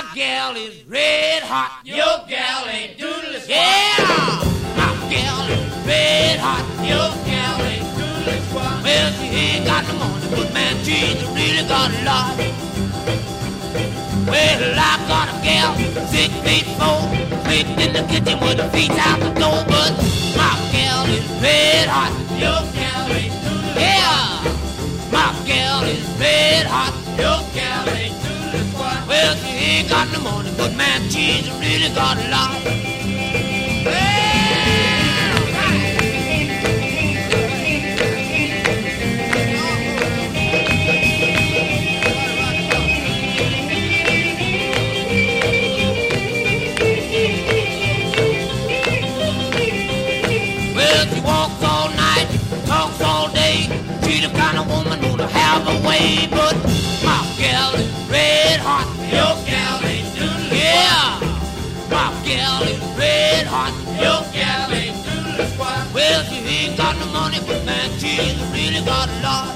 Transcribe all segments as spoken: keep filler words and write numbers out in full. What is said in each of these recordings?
gal is red hot. Your gal ain't doodle squat. Yeah, my gal is red hot. Your gal ain't doodle squat. Well, she ain't got no money, but man, she's really got a lot. Well, I got a gal, six feet four, sleeping in the kitchen with her feet out the door. But my gal is red hot. Your gal ain't doodle squat. Yeah, my gal is red hot. Your gal ain't doodle squat. Well, she ain't got no money, but man, she's really got a lot. Well, she walks all night, talks all day. She's the kind of woman who'll have a way, but my gal is red hot. Your gal ain't doodle Yeah, my gal is red hot. Your gal ain't doodle squat. Well, she ain't got no money, but man, she's really got a lot.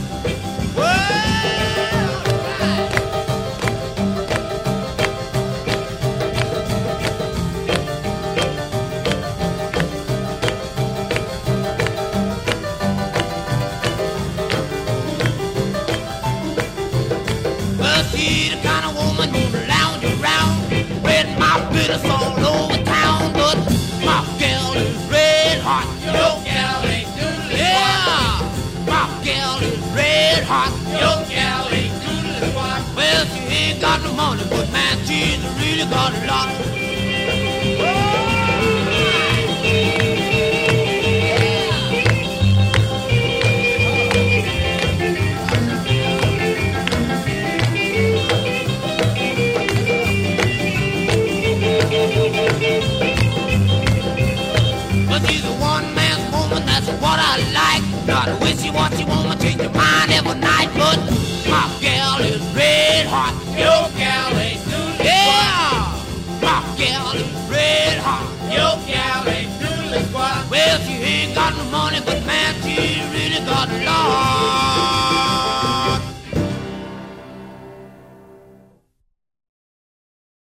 Well, she's the kind of woman who'll lounge around, red my bitters all over town. But my gal is red hot. Your gal ain't doodle Yeah, my gal is red hot. Your gal ain't doodle squat. Well, she ain't got no money, but man, she's really got a lot. But she's a one-man woman, that's what I like. Not a wishy-washy woman, change your mind every night. But my gal is red hot. Your gal ain't doodle squat. Yeah, my gal is red hot. Your gal ain't doodle squat. Well, she